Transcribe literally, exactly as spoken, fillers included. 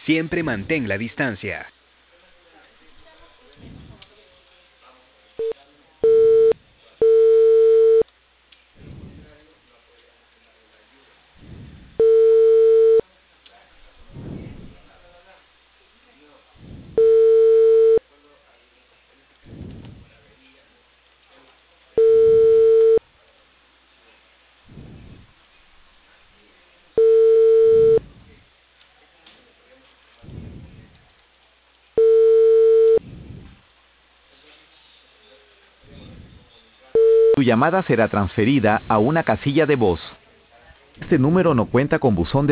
Siempre mantén la distancia. Tu llamada será transferida a una casilla de voz. Este número no cuenta con buzón de